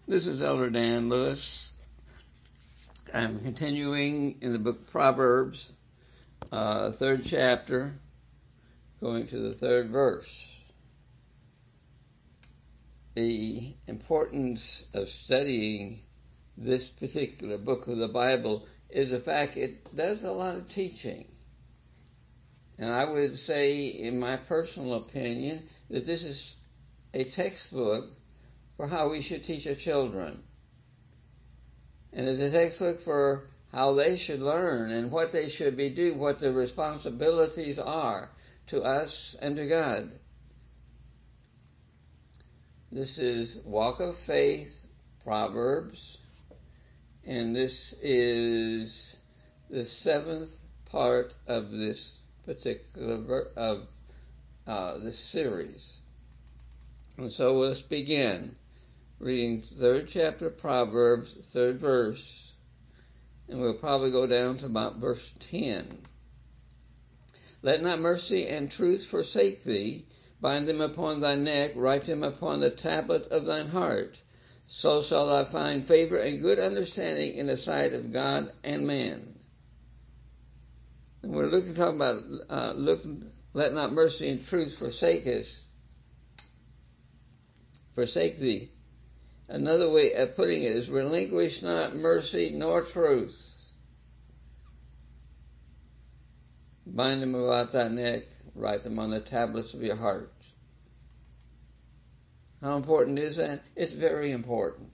This is Elder Dan Lewis. I'm continuing in the book of Proverbs, third chapter, going to the third verse. The importance of studying this particular book of the Bible is the fact it does a lot of teaching. And I would say, in my personal opinion, that this is a textbook for how we should teach our children. And it's a textbook for how they should learn and what they should be doing, what their responsibilities are to us and to God. This is Walk of Faith, Proverbs, and this is the seventh part of this particular this series. And so let's begin reading third chapter of Proverbs, third verse, and we'll probably go down to about verse 10. Let not mercy and truth forsake thee. Bind them upon thy neck, write them upon the tablet of thine heart. So shall thou find favor and good understanding in the sight of God and man. And we're talking about let not mercy and truth forsake thee. Another way of putting it is, relinquish not mercy nor truth. Bind them about thy neck, write them on the tablets of your heart. How important is that? It's very important.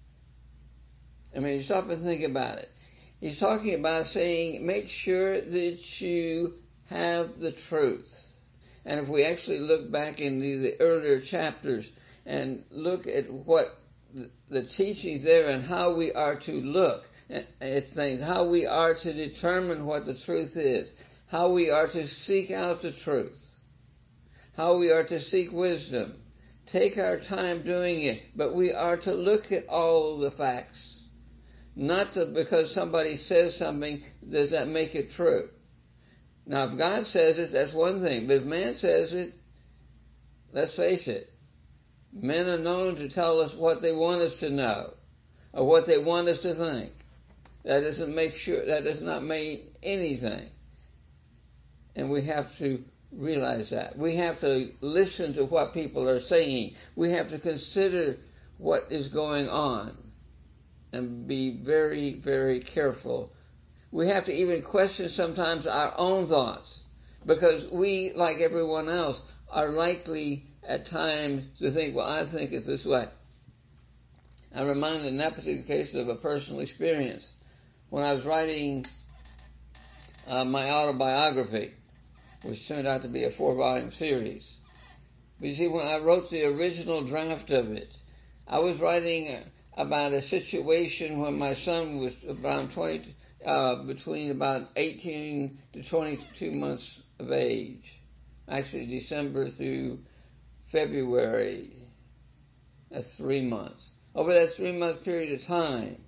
I mean, you stop and think about it. He's talking about saying, make sure that you have the truth. And if we actually look back in the earlier chapters and look at what the teachings there and how we are to look at things, how we are to determine what the truth is, how we are to seek out the truth, how we are to seek wisdom. Take our time doing it, but we are to look at all the facts. Not because somebody says something, does that make it true? Now, if God says it, that's one thing. But if man says it, let's face it, men are known to tell us what they want us to know or what they want us to think. That does not mean anything. And we have to realize that. We have to listen to what people are saying. We have to consider what is going on and be very, very careful. We have to even question sometimes our own thoughts, because we, like everyone else, are likely at times to think, well, I think it's this way. I'm reminded in that particular case of a personal experience. When I was writing my autobiography, which turned out to be a 4-volume series. But you see, when I wrote the original draft of it, I was writing about a situation when my son was around between about 18 to 22 months of age. Actually, December through February, that's 3 months. Over that 3-month period of time,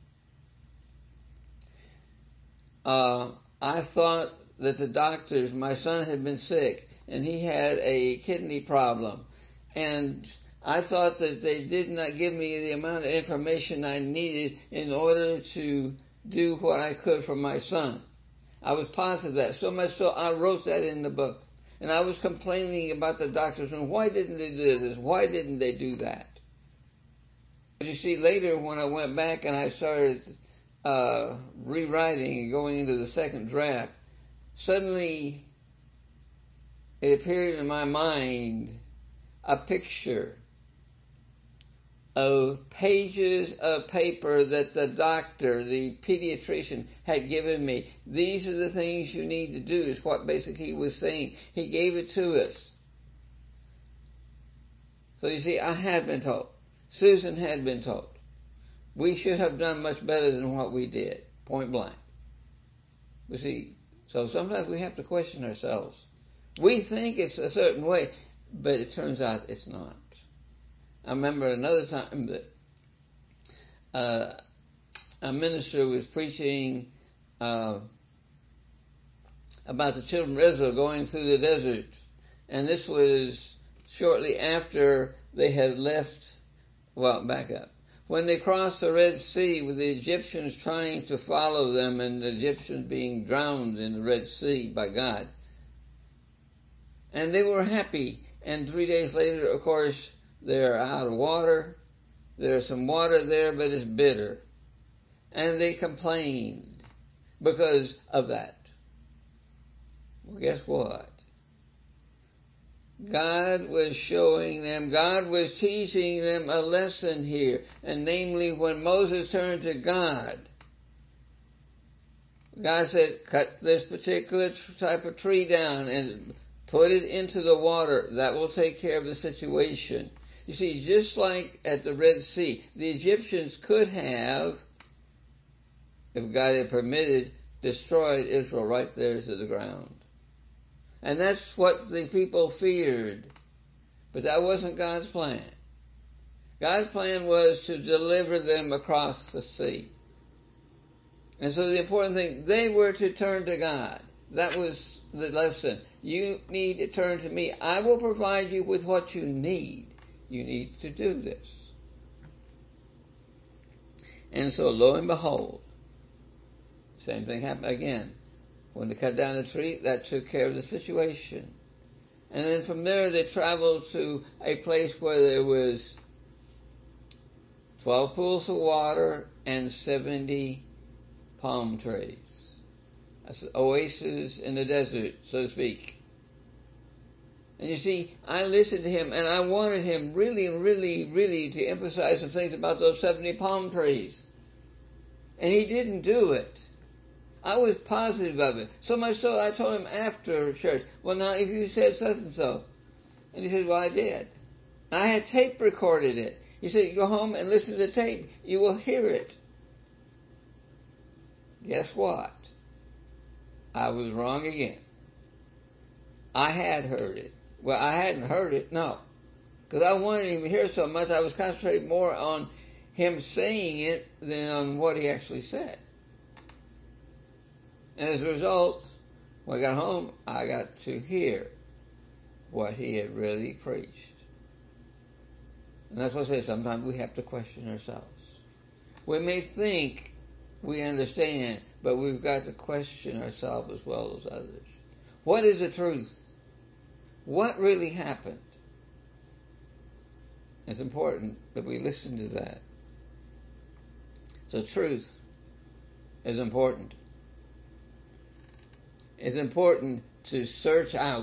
I thought that the doctors, my son had been sick, and he had a kidney problem. And I thought that they did not give me the amount of information I needed in order to do what I could for my son. I was positive of that, so much so I wrote that in the book. And I was complaining about the doctors, and why didn't they do this? Why didn't they do that? But you see, later when I went back and I started rewriting and going into the second draft, suddenly it appeared in my mind a picture of pages of paper that the doctor, the pediatrician, had given me. These are the things you need to do, is what basically he was saying. He gave it to us. So you see, I had been told. Susan had been told. We should have done much better than what we did, point blank. You see, so sometimes we have to question ourselves. We think it's a certain way, but it turns out it's not. I remember another time that a minister was preaching about the children of Israel going through the desert. And this was shortly after they had left, well, back up. when they crossed the Red Sea with the Egyptians trying to follow them and the Egyptians being drowned in the Red Sea by God. And they were happy. And 3 days later, of course, they're out of water. There's some water there, but it's bitter. And they complained because of that. Well, guess what? God was showing them, God was teaching them a lesson here. And namely, when Moses turned to God, God said, cut this particular type of tree down and put it into the water. That will take care of the situation. You see, just like at the Red Sea, the Egyptians could have, if God had permitted, destroyed Israel right there to the ground. And that's what the people feared. But that wasn't God's plan. God's plan was to deliver them across the sea. And so the important thing, they were to turn to God. That was the lesson. You need to turn to me. I will provide you with what you need. You need to do this. And so lo and behold, same thing happened again. When they cut down the tree, that took care of the situation. And then from there they traveled to a place where there was 12 pools of water and 70 palm trees. That's an oasis in the desert, so to speak. And you see, I listened to him and I wanted him really to emphasize some things about those 70 palm trees. And he didn't do it. I was positive of it. So much so I told him after church, well now if you said such and so. And he said, well I did. I had tape recorded it. He said, you go home and listen to the tape. You will hear it. Guess what? I was wrong again. I had heard it. Well, I hadn't heard it, no. Because I wanted him to hear so much, I was concentrating more on him saying it than on what he actually said. And as a result, when I got home, I got to hear what he had really preached. And that's what I say, sometimes we have to question ourselves. We may think we understand, but we've got to question ourselves as well as others. What is the truth? What really happened? It's important that we listen to that. So truth is important. It's important to search out.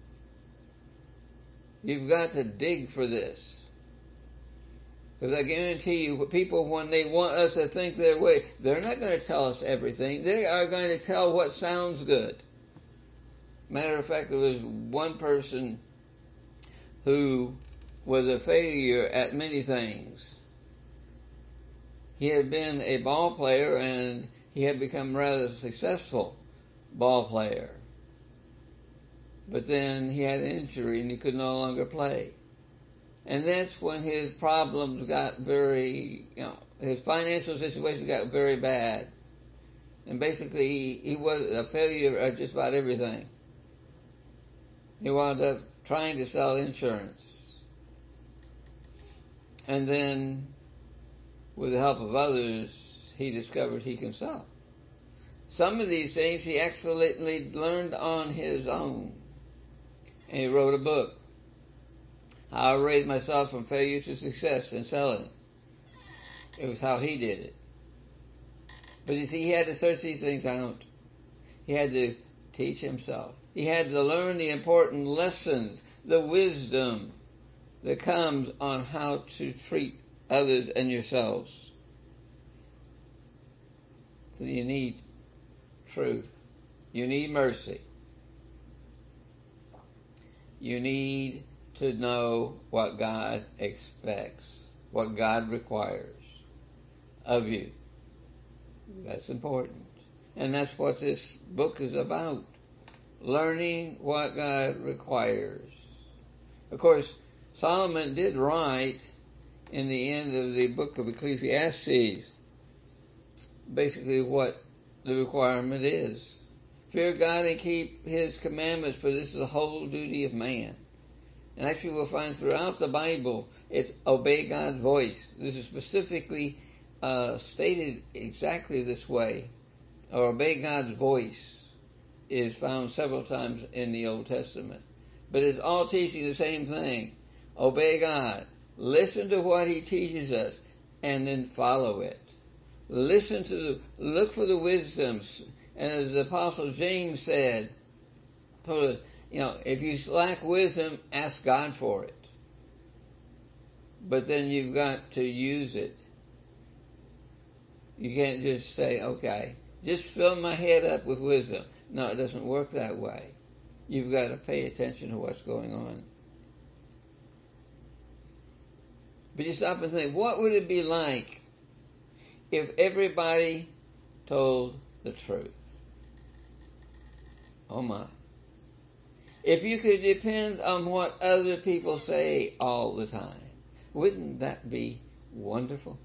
You've got to dig for this. Because I guarantee you, people, when they want us to think their way, they're not going to tell us everything. They are going to tell what sounds good. Matter of fact, there was one person who was a failure at many things. He had been a ball player and he had become a rather successful ball player. But then he had an injury and he could no longer play. And that's when his problems got his financial situation got very bad. And basically he was a failure at just about everything. He wound up trying to sell insurance. And then, with the help of others, he discovered he can sell. Some of these things he excellently learned on his own. And he wrote a book, How I Raised Myself from Failure to Success in Selling. It was how he did it. But you see, he had to search these things out. He had to teach himself. He had to learn the important lessons, the wisdom that comes on how to treat others and yourselves. So you need truth. You need mercy. You need to know what God expects, what God requires of you. That's important. And that's what this book is about. Learning what God requires. Of course, Solomon did write in the end of the book of Ecclesiastes basically what the requirement is. Fear God and keep His commandments, for this is the whole duty of man. And actually we'll find throughout the Bible, it's obey God's voice. This is specifically stated exactly this way. Or obey God's voice is found several times in the Old Testament. But it's all teaching the same thing. Obey God. Listen to what He teaches us and then follow it. Look for the wisdoms. And as the Apostle James said, told us, if you lack wisdom, ask God for it. But then you've got to use it. You can't just say, okay, just fill my head up with wisdom. No, it doesn't work that way. You've got to pay attention to what's going on. But you stop and think, what would it be like if everybody told the truth? Oh my. If you could depend on what other people say all the time, wouldn't that be wonderful?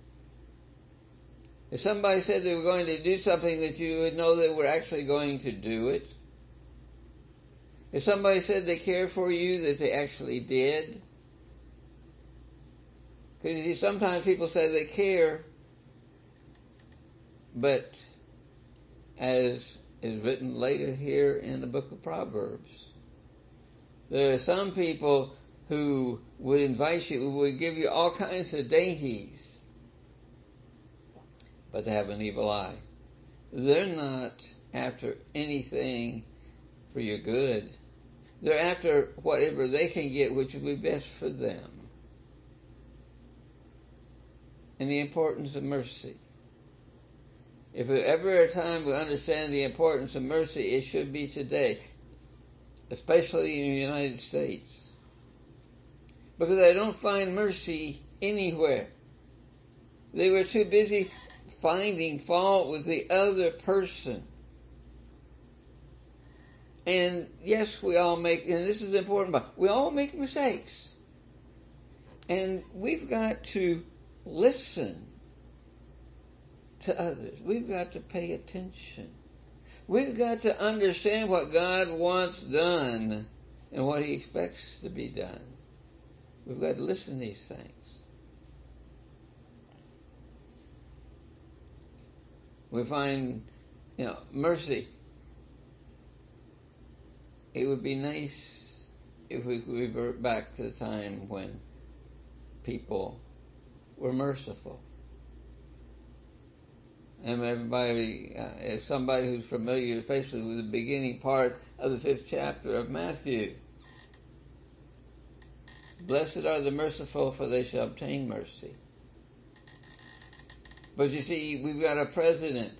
If somebody said they were going to do something, that you would know they were actually going to do it. If somebody said they cared for you, that they actually did. Because you see, sometimes people say they care, but as is written later here in the book of Proverbs, there are some people who would invite you, who would give you all kinds of dainties, but they have an evil eye. They're not after anything for your good. They're after whatever they can get, which will be best for them. And the importance of mercy. If there's ever a time we understand the importance of mercy, it should be today, especially in the United States. Because I don't find mercy anywhere. They were too busy finding fault with the other person. And yes, we all make, and this is important, but we all make mistakes. And we've got to listen to others. We've got to pay attention. We've got to understand what God wants done and what He expects to be done. We've got to listen to these things. We find, mercy. It would be nice if we could revert back to the time when people were merciful. And everybody, as somebody who's familiar, especially with the beginning part of the 5th chapter of Matthew, blessed are the merciful, for they shall obtain mercy. But you see, we've got a president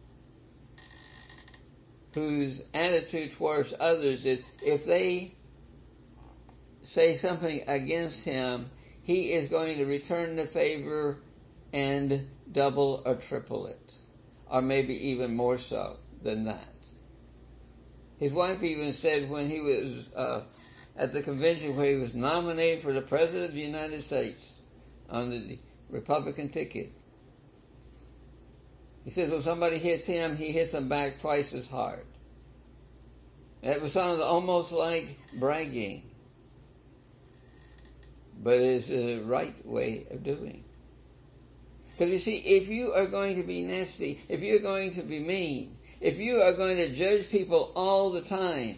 whose attitude towards others is, if they say something against him, he is going to return the favor and double or triple it. Or maybe even more so than that. His wife even said when he was at the convention where he was nominated for the President of the United States on the Republican ticket, he says when somebody hits him, he hits them back twice as hard. That was sounded almost like bragging. But it's the right way of doing. Because you see, if you are going to be nasty, if you're going to be mean, if you are going to judge people all the time,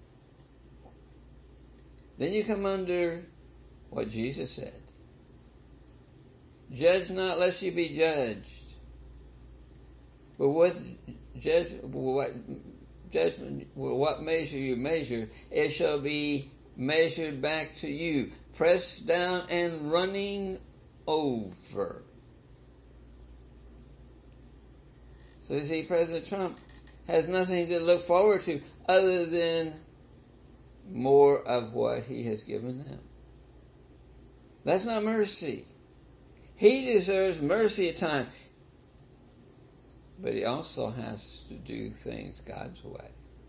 then you come under what Jesus said. Judge not lest you be judged. But what measure you measure, it shall be measured back to you. Pressed down and running over. So you see, President Trump has nothing to look forward to other than more of what he has given them. That's not mercy. He deserves mercy at times. But he also has to do things God's way.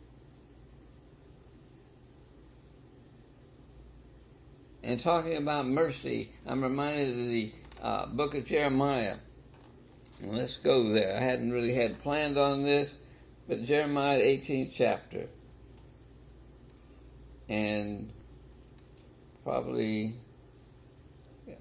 And talking about mercy, I'm reminded of the book of Jeremiah. And let's go there. I hadn't really had planned on this, but Jeremiah 18th chapter. And probably, yeah.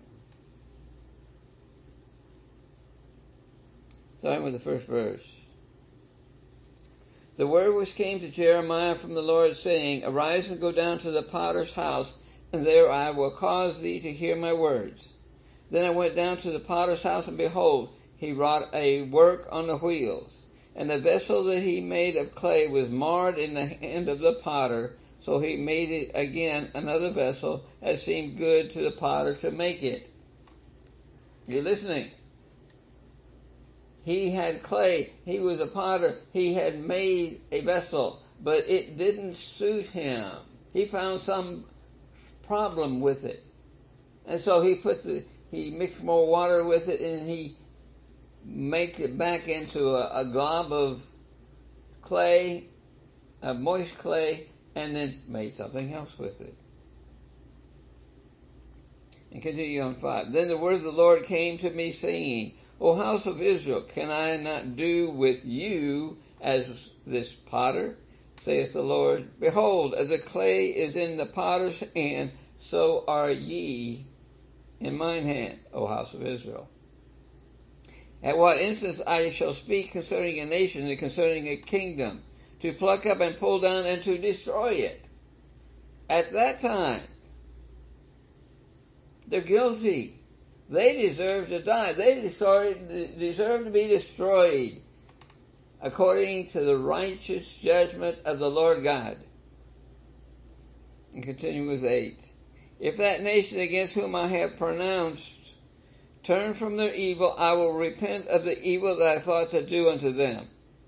Starting with the first verse. The word which came to Jeremiah from the Lord, saying, Arise and go down to the potter's house, and there I will cause thee to hear my words. Then I went down to the potter's house, and behold, he wrought a work on the wheels. And the vessel that he made of clay was marred in the hand of the potter, so he made it again another vessel, as seemed good to the potter to make it. You're listening? He had clay, he was a potter, he had made a vessel, but it didn't suit him. He found some problem with it. And so he mixed more water with it, and he make it back into a glob of clay, a moist clay, and then made something else with it. And continue on 5. Then the word of the Lord came to me, saying, O house of Israel, can I not do with you as this potter? Saith the Lord, Behold, as the clay is in the potter's hand, so are ye in mine hand, O house of Israel. At what instance I shall speak concerning a nation and concerning a kingdom, to pluck up and pull down and to destroy it. At that time, they're guilty. They deserve to die. They deserve to be destroyed according to the righteous judgment of the Lord God. And continue with 8. If that nation against whom I have pronounced turn from their evil, I will repent of the evil that I thought to do unto them.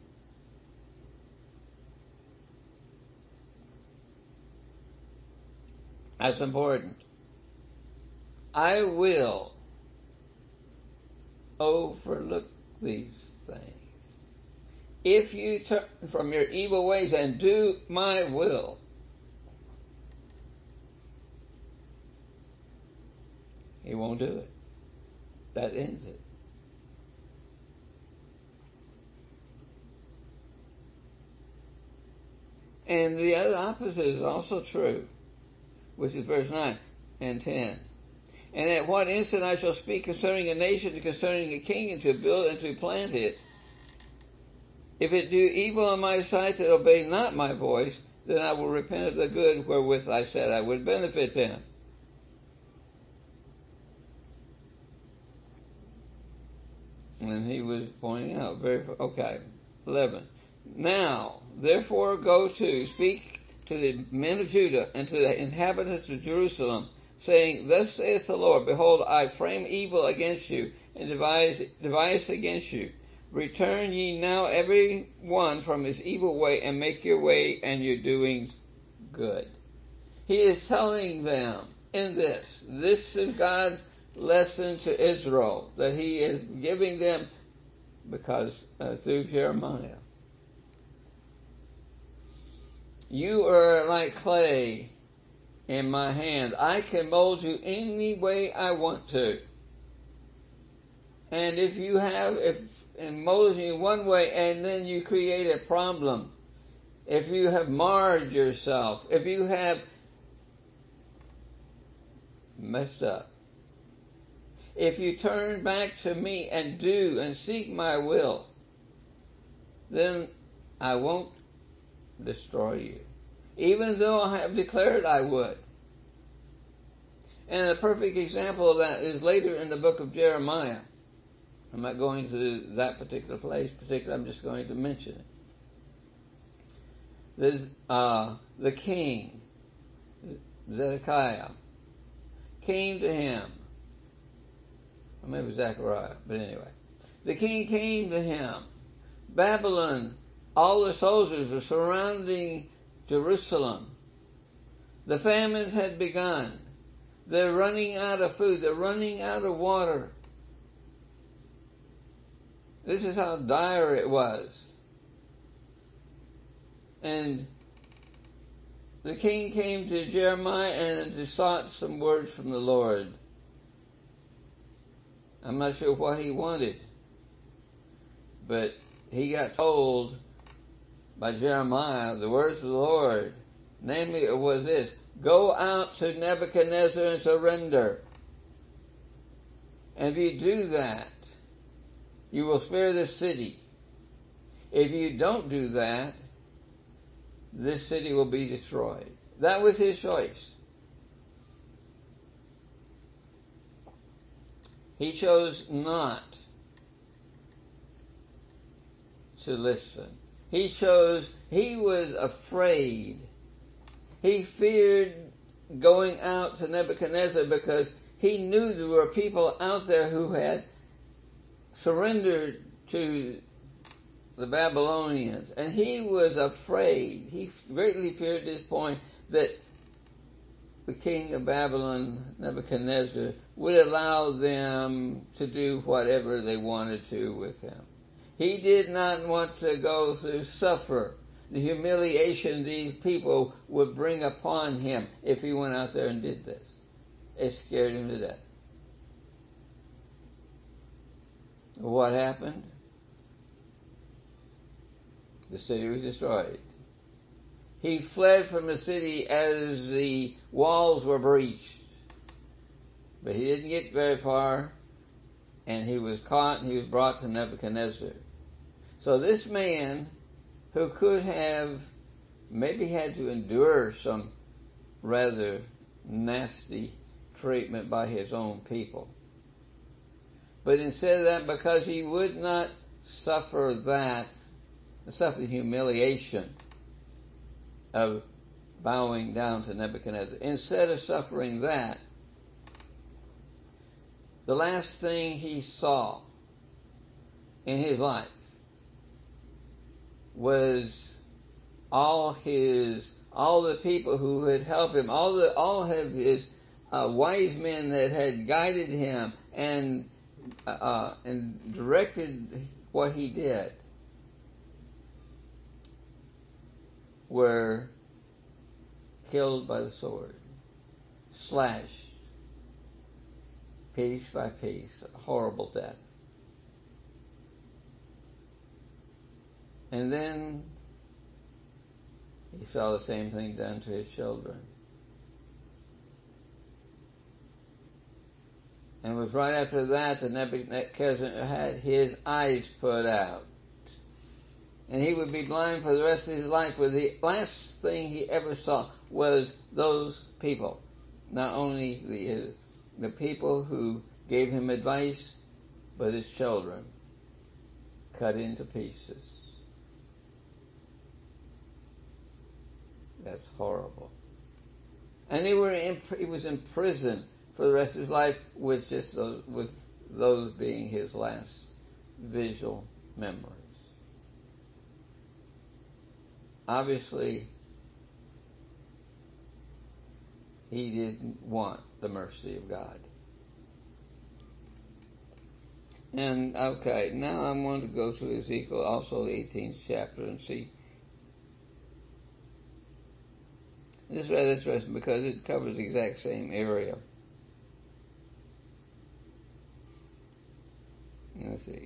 That's important. I will overlook these things. If you turn from your evil ways and do my will, he won't do it. That ends it. And the other opposite is also true, which is verse 9 and 10. And at what instant I shall speak concerning a nation and concerning a king, and to build and to plant it. If it do evil in my sight that obey not my voice, then I will repent of the good wherewith I said I would benefit them. And he was pointing out, 11. Now, therefore go to, speak to the men of Judah and to the inhabitants of Jerusalem, saying, Thus saith the Lord, Behold, I frame evil against you, and devise against you. Return ye now every one from his evil way, and make your way and your doings good. He is telling them in this is God's lesson to Israel, that he is giving them because through Jeremiah. You are like clay in my hand. I can mold you any way I want to. And if mold you one way and then you create a problem, if you have marred yourself, if you have messed up, if you turn back to me and do and seek my will, then I won't destroy you, even though I have declared I would. And a perfect example of that is later in the book of Jeremiah. I'm not going to that particular place, I'm just going to mention it. There's the king, Zedekiah, came to him. Or maybe Zechariah, but anyway. The king came to him. Babylon, all the soldiers were surrounding Jerusalem. The famines had begun. They're running out of food. They're running out of water. This is how dire it was. And the king came to Jeremiah and sought some words from the Lord. I'm not sure what he wanted, but he got told by Jeremiah the words of the Lord. Namely, it was this: Go out to Nebuchadnezzar and surrender. And if you do that, you will spare this city. If you don't do that, this city will be destroyed. That was his choice. He chose not to listen. He was afraid. He feared going out to Nebuchadnezzar because he knew there were people out there who had surrendered to the Babylonians. And he was afraid. He greatly feared at this point that the king of Babylon, Nebuchadnezzar, would allow them to do whatever they wanted to with him. He did not want to go through suffer the humiliation these people would bring upon him if he went out there and did this. It scared him to death. What happened? The city was destroyed. He fled from the city as the walls were breached. But he didn't get very far, and he was caught and he was brought to Nebuchadnezzar. So this man, who could have maybe had to endure some rather nasty treatment by his own people, but instead of that, because he would not suffer the humiliation of bowing down to Nebuchadnezzar, instead of suffering that, the last thing he saw in his life was all the people who had helped him, all of his wise men that had guided him and directed what he did, were killed by the sword, slashed piece by piece, a horrible death. And then he saw the same thing done to his children. And it was right after that that Nebuchadnezzar had his eyes put out. And he would be blind for the rest of his life, where the last thing he ever saw was those people. Not only the people who gave him advice, but his children cut into pieces. That's horrible. And he was in prison for the rest of his life with those being his last visual memories. Obviously, he didn't want the mercy of God. And okay, now I'm going to go to Ezekiel, also the 18th chapter, and see. This is rather interesting because it covers the exact same area. Let's see.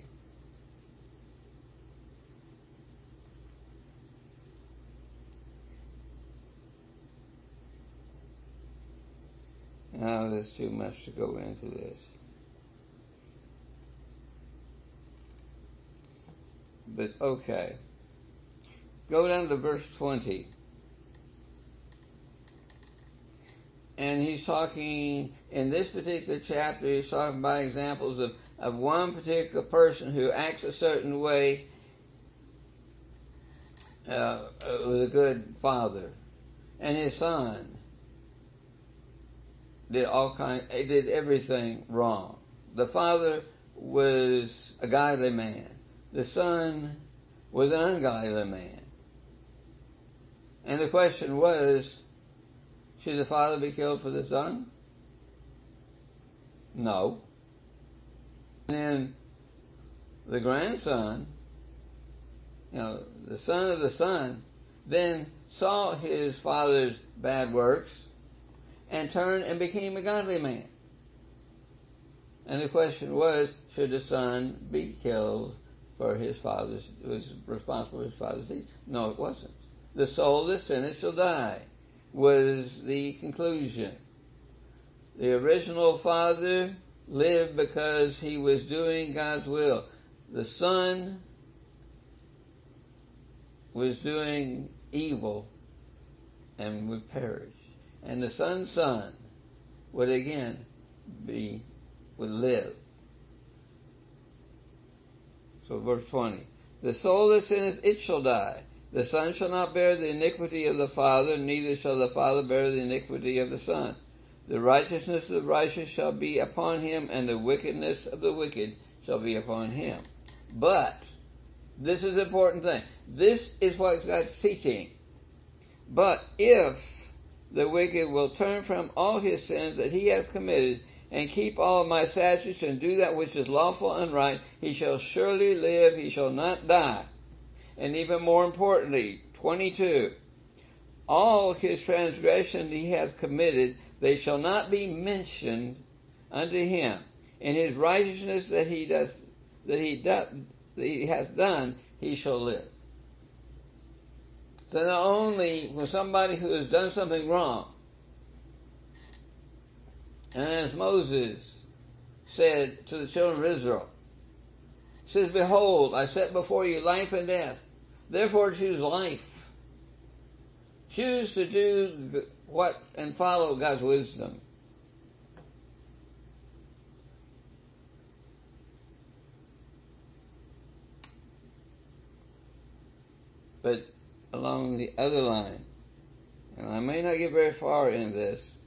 Now there's too much to go into this. But okay. Go down to verse 20. And he's talking, in this particular chapter, he's talking about examples of one particular person who acts a certain way, was a good father. And his son did everything wrong. The father was a godly man. The son was an ungodly man. And the question was, should the father be killed for the son? No. And then the grandson, the son of the son, then saw his father's bad works and turned and became a godly man. And the question was, should the son be killed for was responsible for his father's deeds? No, it wasn't. The soul that sinneth shall die. was the conclusion. The original father lived because he was doing God's will. The son was doing evil and would perish. And the son's son would again would live. So verse 20. The soul that sinneth, it shall die. The son shall not bear the iniquity of the father, neither shall the father bear the iniquity of the son. The righteousness of the righteous shall be upon him, and the wickedness of the wicked shall be upon him. But, this is the important thing. This is what God's teaching. But if the wicked will turn from all his sins that he hath committed, and keep all my statutes, and do that which is lawful and right, he shall surely live, he shall not die. And even more importantly, 22, all his transgression he hath committed, they shall not be mentioned unto him. In his righteousness that he hath done, he shall live. So not only when somebody who has done something wrong, and as Moses said to the children of Israel, says, behold, I set before you life and death. Therefore choose life. Choose to do what and follow God's wisdom. But along the other line, and I may not get very far in this,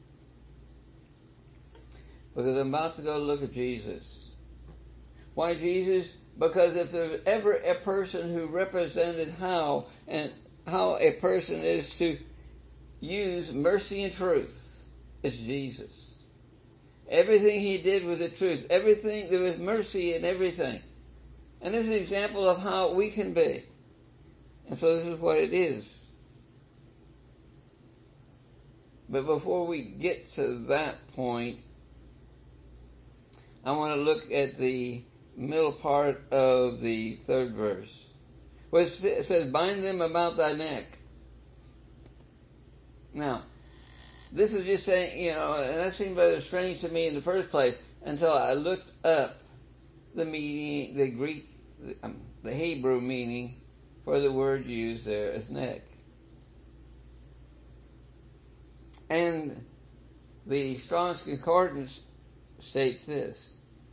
because I'm about to go look at Jesus. Why Jesus? Because if there's ever a person who represented how a person is to use mercy and truth, it's Jesus. Everything he did was the truth. Everything, there was mercy in everything. And this is an example of how we can be. And so this is what it is. But before we get to that point, I want to look at the middle part of the third verse, where it says, bind them about thy neck. Now, this is just saying, and that seemed rather strange to me in the first place until I looked up the meaning, the Greek, the Hebrew meaning for the word used there as neck. And the Strong's Concordance states this.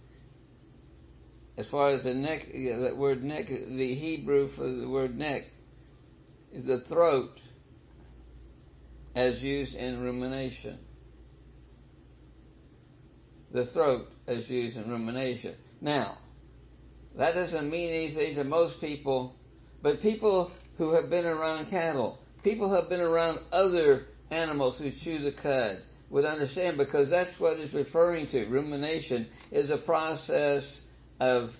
As far as the neck, that word neck, the Hebrew for the word neck is the throat as used in rumination. The throat as used in rumination. Now, that doesn't mean anything to most people, but people who have been around cattle, people who have been around other animals who chew the cud, would understand, because that's what it's referring to. Rumination is a process of,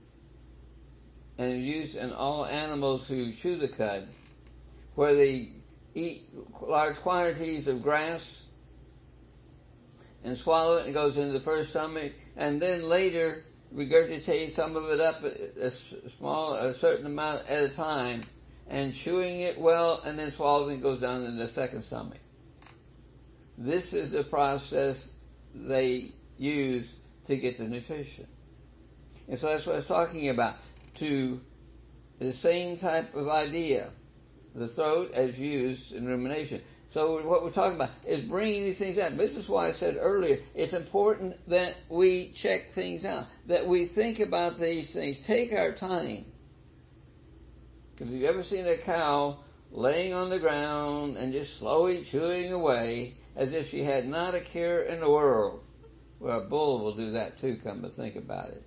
and used in all animals who chew the cud, where they eat large quantities of grass and swallow it, and it goes into the first stomach, and then later regurgitate some of it up a certain amount at a time, and chewing it well, and then swallowing it goes down in the second stomach. This is the process they use to get the nutrition. And so that's what I was talking about. To the same type of idea, the throat as used in rumination. So what we're talking about is bringing these things out. This is why I said earlier, it's important that we check things out, that we think about these things, take our time. If you've ever seen a cow laying on the ground and just slowly chewing away as if she had not a care in the world, well, a bull will do that too, come to think about it.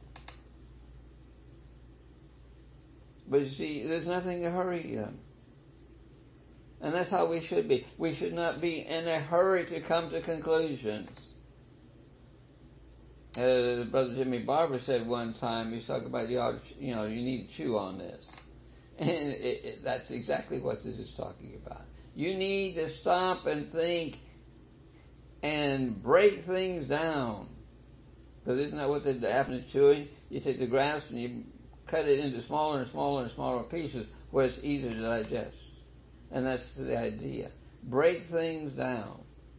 But you see, there's nothing to hurry them. And that's how we should be. We should not be in a hurry to come to conclusions. Brother Jimmy Barber said one time, he's talking about, you need to chew on this. And that's exactly what this is talking about. You need to stop and think and break things down. Because isn't that what happens to chewing? You take the grass and you cut it into smaller and smaller and smaller pieces where it's easier to digest. And that's the idea. break things down.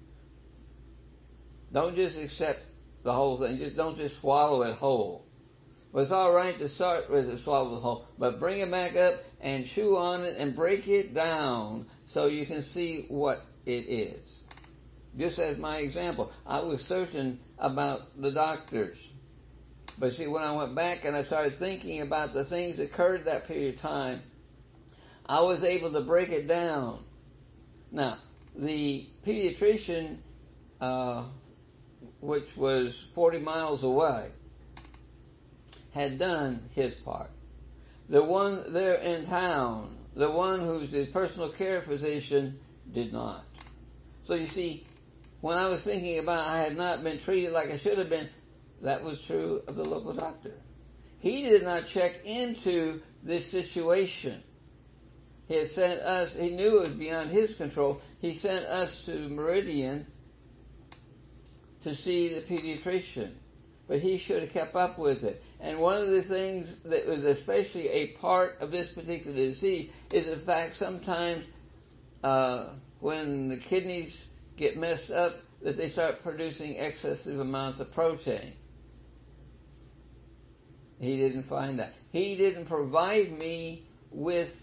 Don't just accept the whole thing. Don't just swallow it whole. Well, it's all right to start with it, swallow it whole, but bring it back up and chew on it and break it down so you can see what it is. Just as my example, I was certain about the doctors. But see, when I went back and I started thinking about the things that occurred that period of time, I was able to break it down. Now, the pediatrician, which was 40 miles away, had done his part. The one there in town, the one who's the personal care physician, did not. So you see, when I was thinking about I had not been treated like I should have been, that was true of the local doctor. He did not check into this situation. He had sent us, he knew it was beyond his control, he sent us to Meridian to see the pediatrician. But he should have kept up with it. And one of the things that was especially a part of this particular disease is the fact sometimes when the kidneys get messed up, that they start producing excessive amounts of protein. He didn't find that. He didn't provide me with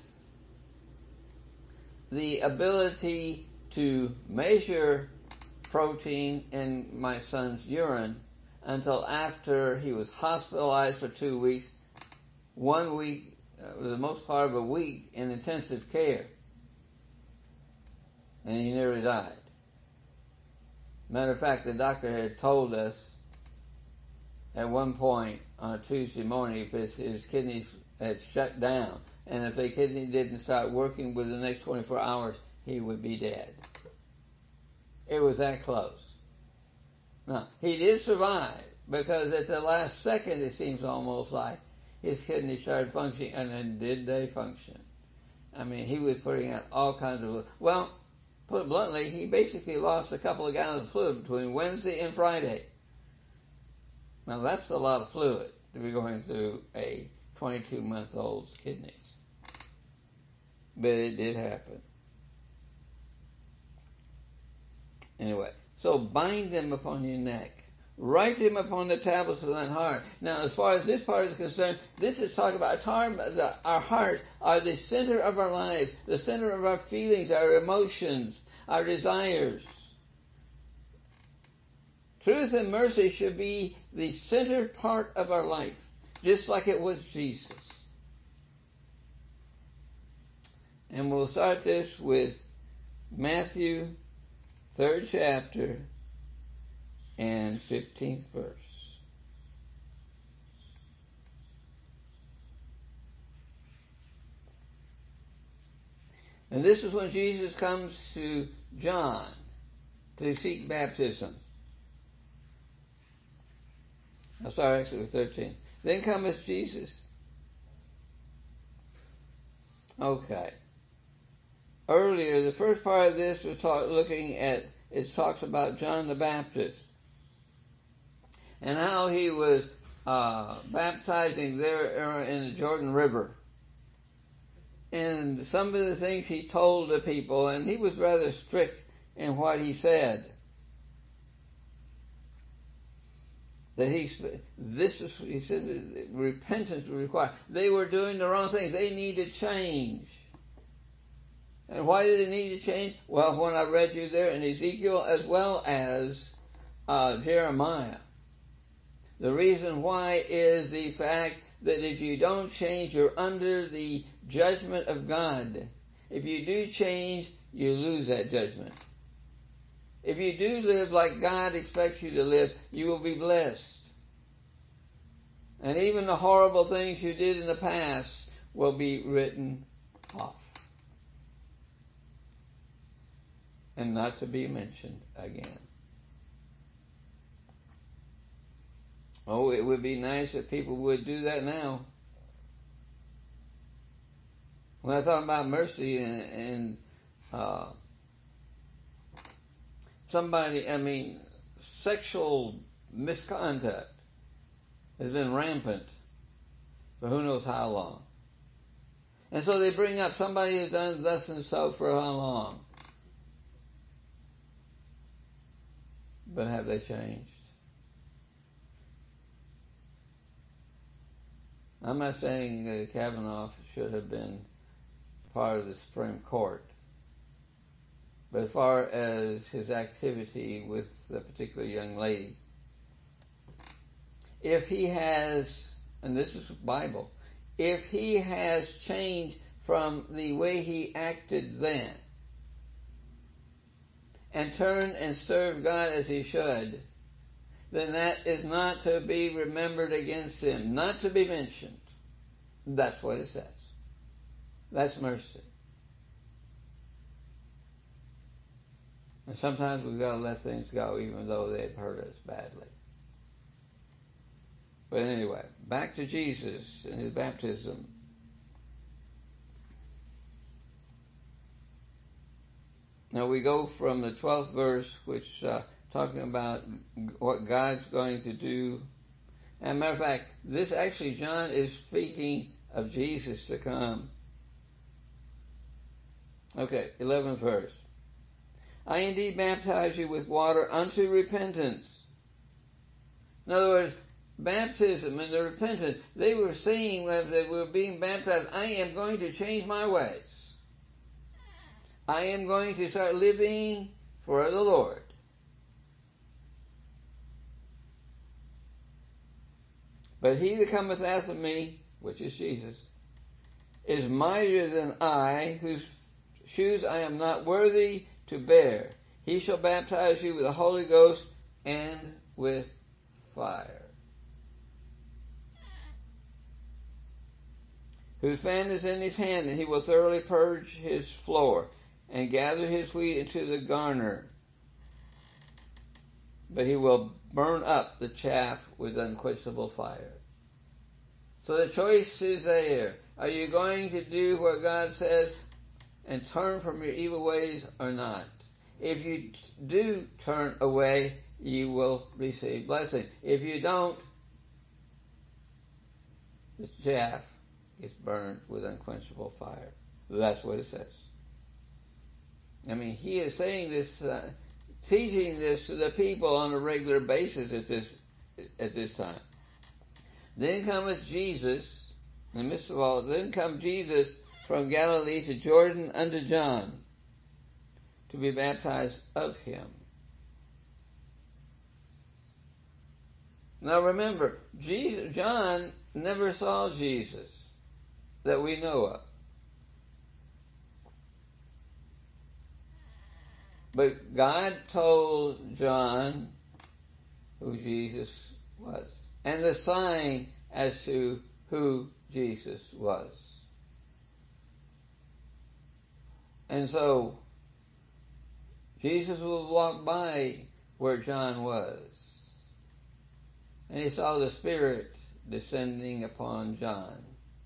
the ability to measure protein in my son's urine until after he was hospitalized for 2 weeks, 1 week, the most part of a week in intensive care. And he nearly died. Matter of fact, the doctor had told us at one point on a Tuesday morning if his kidneys had shut down, and if the kidney didn't start working within the next 24 hours, he would be dead. It was that close. Now, he did survive, because at the last second, it seems almost like his kidneys started functioning, and then did they function? I mean, he was putting out all kinds of, well, put it bluntly, he basically lost a couple of gallons of fluid between Wednesday and Friday. Now, that's a lot of fluid to be going through a 22-month-old's kidneys. But it did happen. Anyway, so bind them upon your neck. Write them upon the tablets of thine heart. Now, as far as this part is concerned, this is talking about our hearts are the center of our lives, the center of our feelings, our emotions, our desires. Truth and mercy should be the center part of our life, just like it was Jesus. And we'll start this with Matthew 3rd chapter and 15th verse. And this is when Jesus comes to John to seek baptism. I'll start actually with 13. Then cometh Jesus. Okay. Earlier, the first part of this was looking at, it talks about John the Baptist and how he was baptizing there in the Jordan River. And some of the things he told the people, and he was rather strict in what he said. That he says repentance was required. They were doing the wrong things. They needed change. And why did they need to change? Well, when I read you there in Ezekiel as well as Jeremiah, the reason why is the fact that if you don't change, you're under the judgment of God. If you do change, you lose that judgment. If you do live like God expects you to live, you will be blessed. And even the horrible things you did in the past will be written off. And not to be mentioned again. Oh, it would be nice if people would do that now. When I talk about mercy and sexual misconduct has been rampant for who knows how long. And so they bring up somebody has done thus and so for how long. But have they changed? I'm not saying that Kavanaugh should have been part of the Supreme Court. But as far as his activity with a particular young lady, if he has, and this is Bible, if he has changed from the way he acted then and turned and served God as he should, then that is not to be remembered against him, not to be mentioned. That's what it says. That's mercy. And sometimes we've got to let things go even though they've hurt us badly. But anyway, back to Jesus and his baptism. Now we go from the 12th verse, which talking about what God's going to do. And matter of fact, this actually, John is speaking of Jesus to come. Okay, 11th verse. I indeed baptize you with water unto repentance. In other words, baptism and the repentance, they were saying as they were being baptized, I am going to change my ways. I am going to start living for the Lord. But he that cometh after me, which is Jesus, is mightier than I, whose shoes I am not worthy to bear. He shall baptize you with the Holy Ghost and with fire. Whose fan is in his hand, and he will thoroughly purge his floor, and gather his wheat into the garner. But he will burn up the chaff with unquenchable fire. So the choice is there. Are you going to do what God says and turn from your evil ways or not? If you do turn away, you will receive blessing. If you don't, the chaff is burned with unquenchable fire. That's what it says. I mean, he is saying this, teaching this to the people on a regular basis at this time. Then cometh Jesus, in the midst of all, then come Jesus from Galilee to Jordan unto John, to be baptized of him. Now remember, John never saw Jesus that we know of. But God told John who Jesus was, and the sign as to who Jesus was. And so, Jesus would walk by where John was, and he saw the Spirit descending upon John.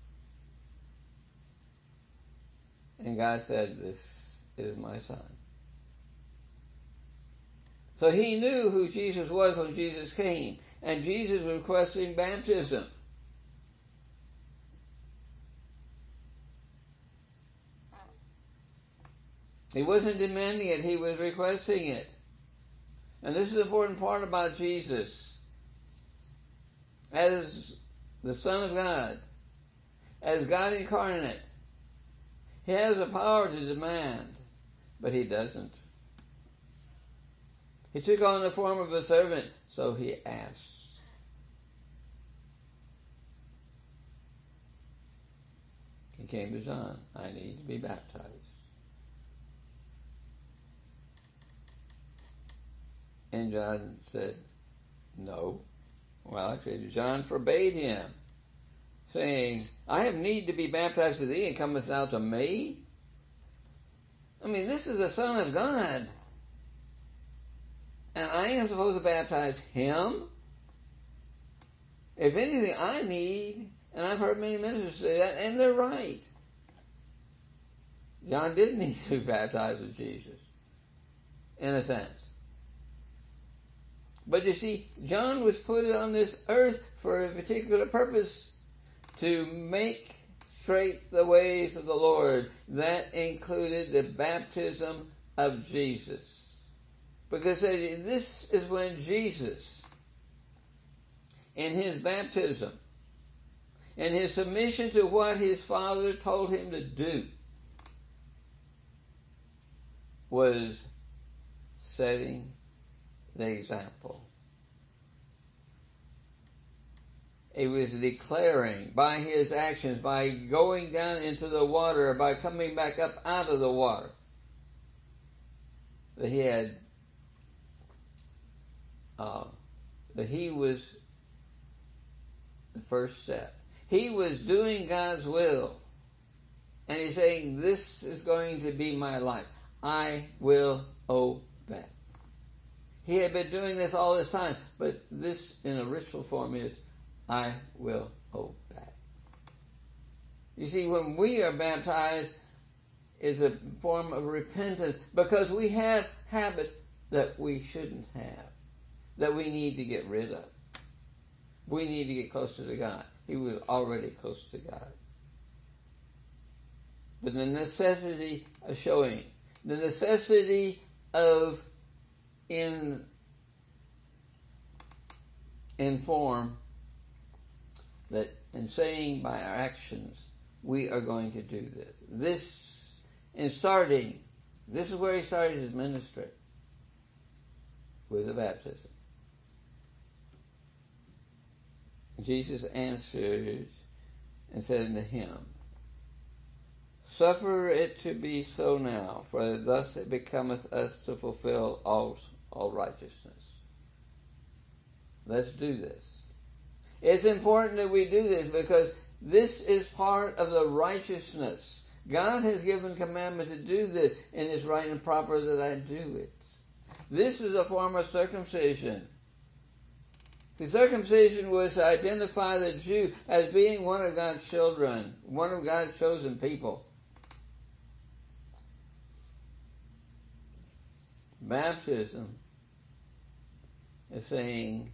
And God said, this is my son. So he knew who Jesus was when Jesus came, and Jesus was requesting baptism. He wasn't demanding it, he was requesting it. And this is the important part about Jesus. As the Son of God, as God incarnate, he has the power to demand, but he doesn't. He took on the form of a servant, so he asked. He came to John, I need to be baptized. And John said, no. Well, actually, John forbade him, saying, I have need to be baptized of thee, and comest thou to me? I mean, this is the Son of God. And I am supposed to baptize him? If anything, I need, and I've heard many ministers say that, and they're right. John did need to be baptized with Jesus, in a sense. But you see, John was put on this earth for a particular purpose, to make straight the ways of the Lord. That included the baptism of Jesus. Because this is when Jesus, in his baptism, in his submission to what his Father told him to do, was setting the example. He was declaring by his actions, by going down into the water, by coming back up out of the water, that he was the first step. He was doing God's will. And he's saying, this is going to be my life. I will obey. He had been doing this all this time, but this in a ritual form is, I will obey. You see, when we are baptized, is a form of repentance because we have habits that we shouldn't have, that we need to get rid of. We need to get closer to God. He was already close to God. But the necessity of showing, the necessity of inform that in saying by our actions, we are going to do this. This is where he started his ministry, with the baptism. Jesus answered and said unto him, suffer it to be so now, for thus it becometh us to fulfill all righteousness. Let's do this. It's important that we do this because this is part of the righteousness. God has given commandment to do this, and it's right and proper that I do it. This is a form of circumcision. See, circumcision was to identify the Jew as being one of God's children, one of God's chosen people. Baptism is saying,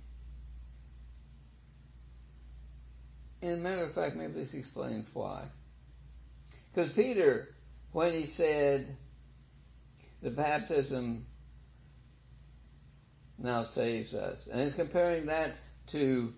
and matter of fact, maybe this explains why. Because Peter, when he said the baptism now saves us, and he's comparing that to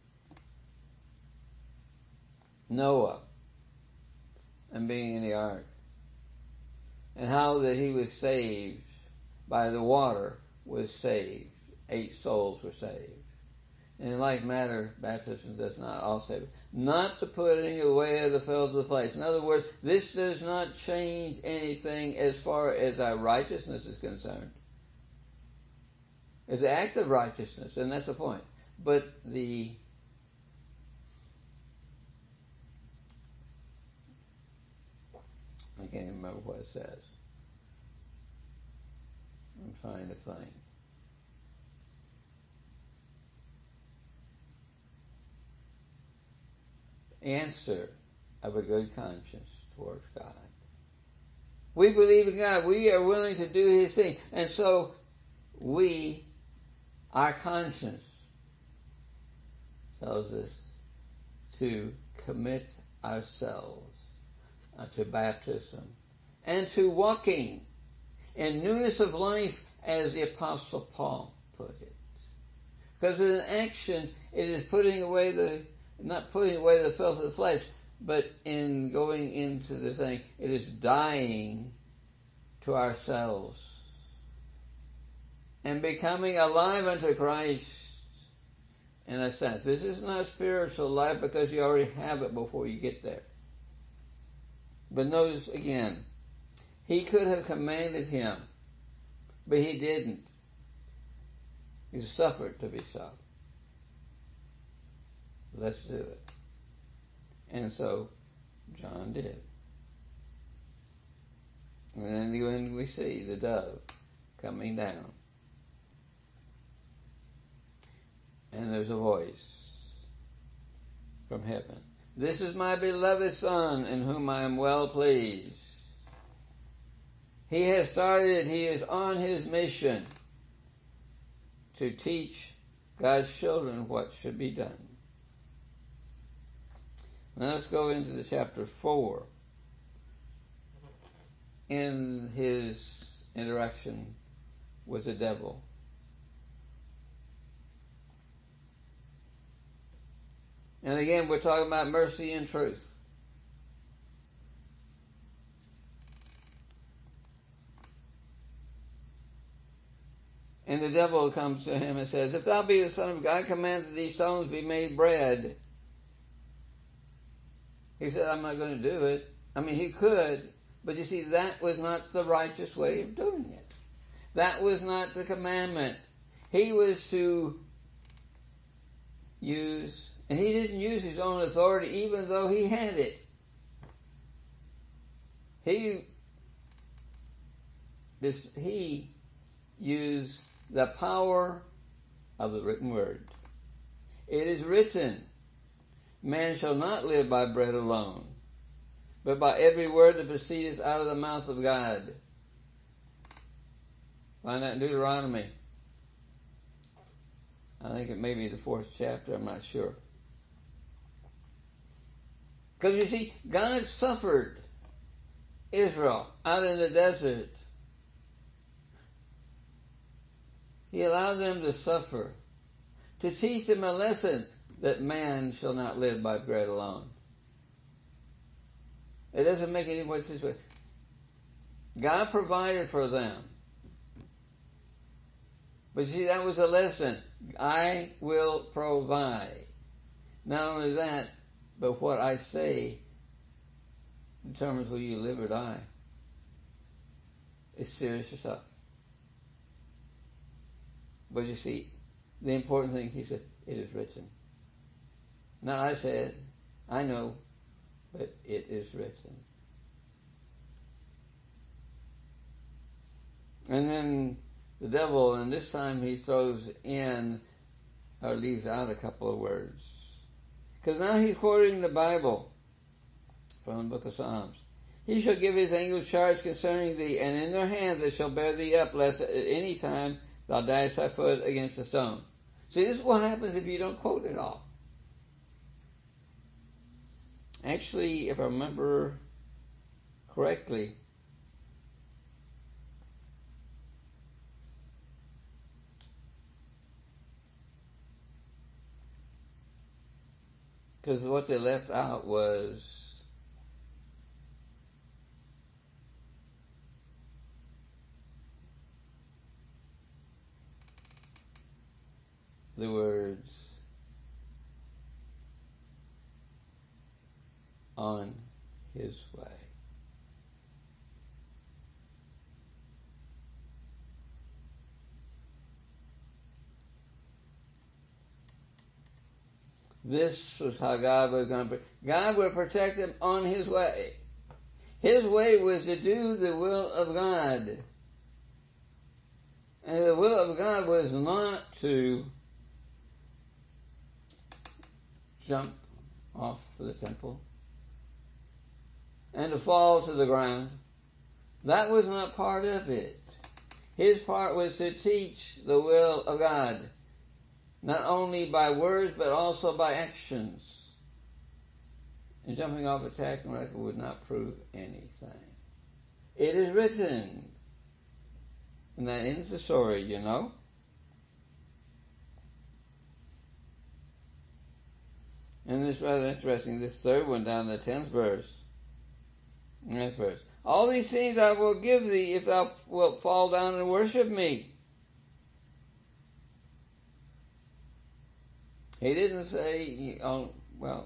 Noah and being in the ark, and how that he was saved by the water was saved. 8 souls were saved. And in like manner, baptism does not all save. Not to putting away of the fellows of the flesh. In other words, this does not change anything as far as our righteousness is concerned. It's an act of righteousness, and that's the point. But I can't even remember what it says. I'm trying to think. Answer of a good conscience towards God. We believe in God. We are willing to do his thing. And so our conscience tells us to commit ourselves to baptism and to walking in newness of life, as the Apostle Paul put it. Because in action, it is not putting away the filth of the flesh, but in going into the thing, it is dying to ourselves and becoming alive unto Christ in a sense. This is not spiritual life because you already have it before you get there. But notice again, he could have commanded him, but he didn't. He suffered to be so. Let's do it. And so John did. And then when we see the dove coming down, and there's a voice from heaven. This is my beloved Son, in whom I am well pleased. He is on his mission to teach God's children what should be done. Now let's go into the chapter 4. In his interaction with the devil. And again, we're talking about mercy and truth. And the devil comes to him and says, if thou be the Son of God, command that these stones be made bread. He said, I'm not going to do it. I mean, he could, but you see, that was not the righteous way of doing it. That was not the commandment. He was to use, and he didn't use his own authority even though he had it. He used the power of the written word. It is written, man shall not live by bread alone, but by every word that proceedeth out of the mouth of God. Find that in Deuteronomy. I think it may be the 4th chapter, I'm not sure. Because you see, God suffered Israel out in the desert. He allowed them to suffer, to teach them a lesson that man shall not live by bread alone. It doesn't make any more sense. God provided for them. But you see, that was a lesson. I will provide. Not only that, but what I say determines whether you live or die. It's serious stuff. But you see, the important thing, he said, it is written. Not I said, I know, but it is written. And then the devil, and this time he throws in or leaves out a couple of words. Because now he's quoting the Bible from the book of Psalms. He shall give his angels charge concerning thee, and in their hands they shall bear thee up, lest at any time thou dash thy foot against a stone. See, this is what happens if you don't quote it all. Actually, if I remember correctly, because what they left out was the words on his way. This was how God was going to God would protect him on his way. His way was to do the will of God. And the will of God was not to jump off the temple and to fall to the ground. That was not part of it. His part was to teach the will of God, not only by words but also by actions. And jumping off a tabernacle would not prove anything. It is written. And that ends the story, you know. And it's rather interesting, this third one down the 10th verse. 9th verse. All these things I will give thee if thou wilt fall down and worship me. He didn't say, oh, well,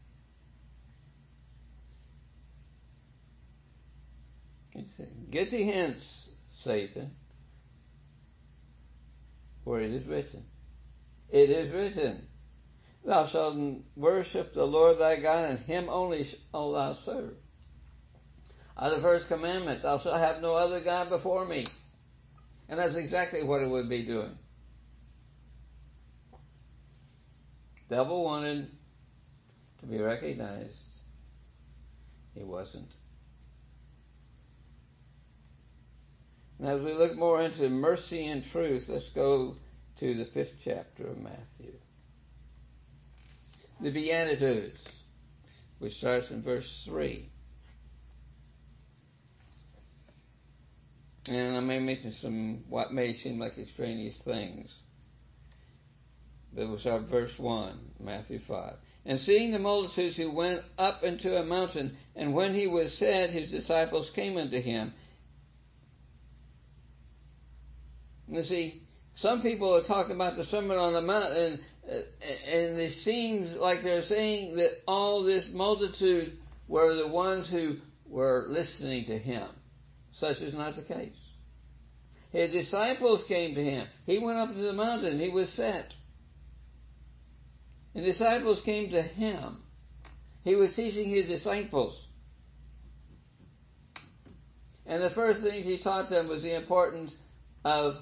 get thee hence, Satan, for it is written. It is written. Thou shalt worship the Lord thy God, and him only shalt thou serve. The first commandment, thou shalt have no other God before me. And that's exactly what it would be doing. The devil wanted to be recognized. He wasn't. Now as we look more into mercy and truth, let's go to the 5th chapter of Matthew. The Beatitudes, which starts in verse 3. And I may mention some what may seem like extraneous things. But we'll start verse 1, Matthew 5. And seeing the multitudes, he went up into a mountain, and when he was set, his disciples came unto him. You see, some people are talking about the Sermon on the Mount, and it seems like they're saying that all this multitude were the ones who were listening to him. Such is not the case. His disciples came to him. He went up to the mountain. He was set. And disciples came to him. He was teaching his disciples. And the first thing he taught them was the importance of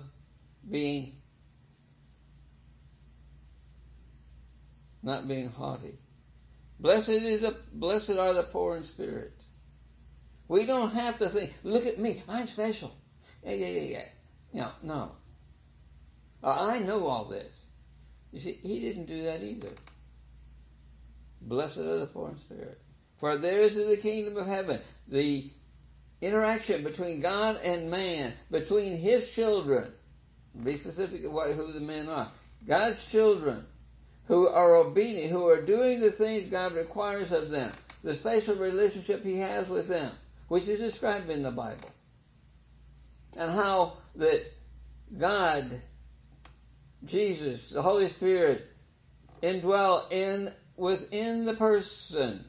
not being haughty. Blessed are the poor in spirit. We don't have to think, look at me, I'm special. Yeah. No. I know all this. You see, he didn't do that either. Blessed are the poor in spirit, for theirs is the kingdom of heaven. The interaction between God and man, between his children, be specific about who the men are. God's children who are obedient, who are doing the things God requires of them, the special relationship he has with them, which is described in the Bible. And how that God, Jesus, the Holy Spirit, indwell within the person.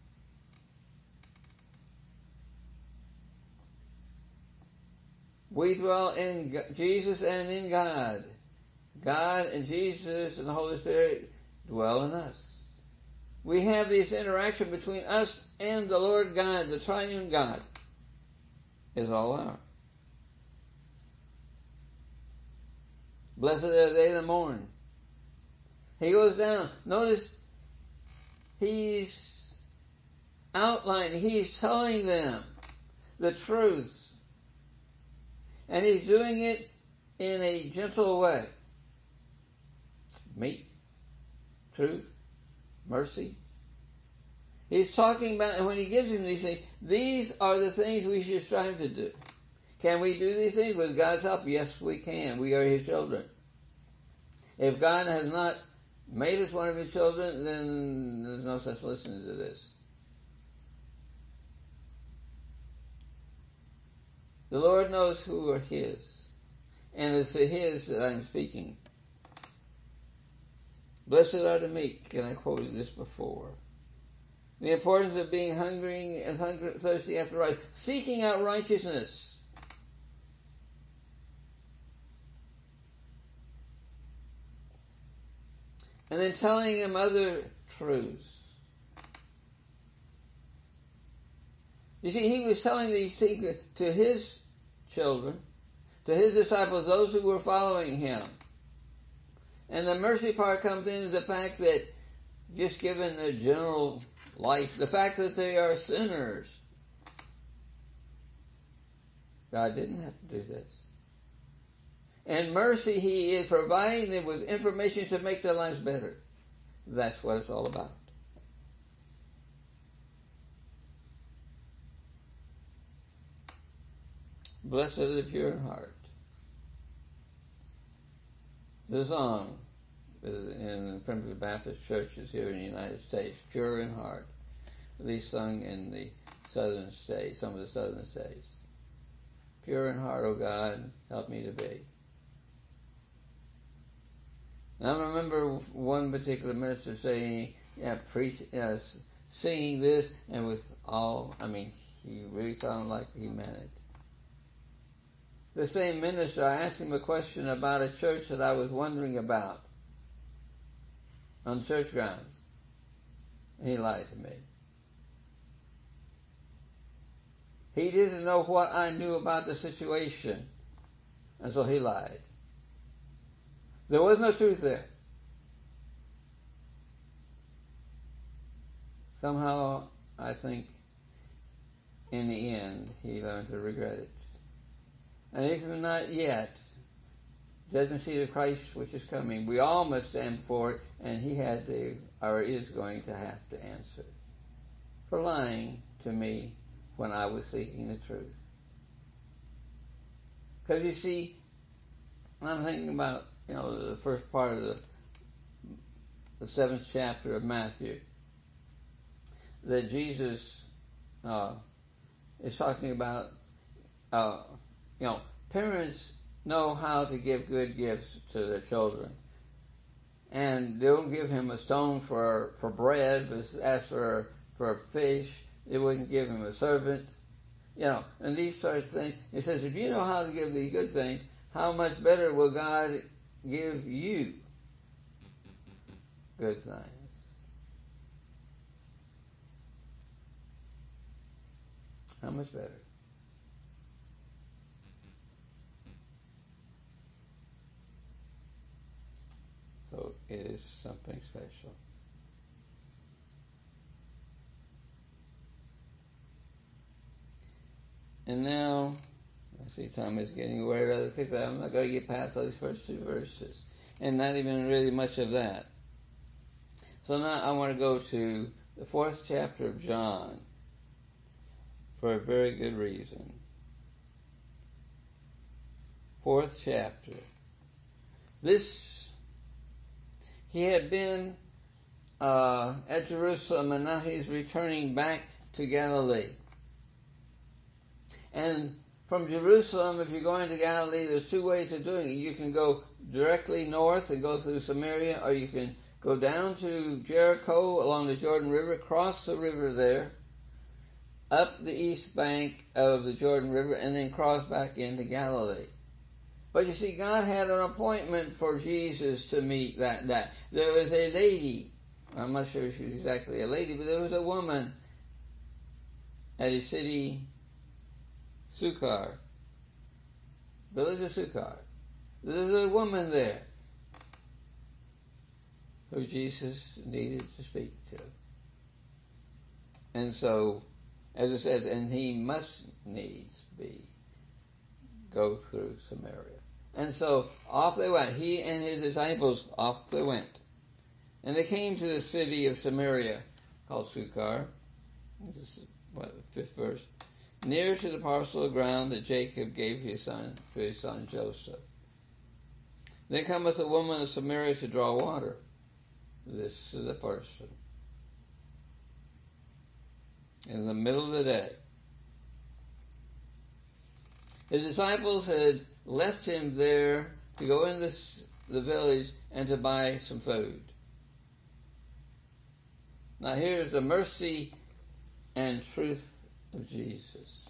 We dwell in Jesus and in God. God and Jesus and the Holy Spirit dwell in us. We have this interaction between us and the Lord God, the triune God, is all ours. Blessed are they that mourn. He goes down. Notice he's outlining, he's telling them the truth. And he's doing it in a gentle way. Meek, truth, mercy. He's talking about, and when he gives him these things, these are the things we should strive to do. Can we do these things with God's help? Yes, we can. We are his children. If God has not made us one of his children, then there's no sense listening to this. The Lord knows who are his. And it's to his that I'm speaking. Blessed are the meek, and I quoted this before. The importance of being hungry and thirsty after righteousness, seeking out righteousness. And then telling him other truths. You see, he was telling these things to his children, to his disciples, those who were following him. And the mercy part comes in as the fact that, just given their general life, the fact that they are sinners. God didn't have to do this. And mercy, he is providing them with information to make their lives better. That's what it's all about. Blessed are the pure in heart. The song in Primitive Baptist churches here in the United States, pure in heart, at least sung in the southern states, some of the southern states. Pure in heart, O God, help me to be. And I remember one particular minister saying, singing this, and with all, he really sounded like he meant it. The same minister, I asked him a question about a church that I was wondering about on church grounds. And he lied to me. He didn't know what I knew about the situation, and so he lied. There was no truth there. Somehow, I think, in the end, he learned to regret it. And if not yet, judgment seat of Christ, which is coming, we all must stand before it, and he had to, or is going to have to answer for lying to me when I was seeking the truth. Because you see, I'm thinking about, the first part of the 7th chapter of Matthew, that Jesus is talking about, parents know how to give good gifts to their children. And they don't give him a stone for bread, but as for a fish, they wouldn't give him a servant. And these sorts of things. He says, if you know how to give these good things, how much better will God give you good things? How much better? So it is something special. And now, I see time is getting away rather quickly. I'm not going to get past those first 2 verses. And not even really much of that. So now I want to go to the 4th chapter of John for a very good reason. 4th chapter. He had been at Jerusalem, and now he's returning back to Galilee. And from Jerusalem, if you're going to Galilee, there's 2 ways of doing it. You can go directly north and go through Samaria, or you can go down to Jericho along the Jordan River, cross the river there, up the east bank of the Jordan River, and then cross back into Galilee. But you see, God had an appointment for Jesus to meet that day. There was a lady, I'm not sure she was exactly a lady, but there was a woman at a city, Sychar, village of Sychar. There was a woman there who Jesus needed to speak to. And so, as it says, and he must needs go through Samaria. And so off they went. He and his disciples, off they went. And they came to the city of Samaria, called Sychar. This is the 5th verse. Near to the parcel of ground that Jacob gave to his son Joseph. Then cometh a woman of Samaria to draw water. This is a person. In the middle of the day. His disciples had left him there to go in the village and to buy some food. Now here's the mercy and truth of Jesus.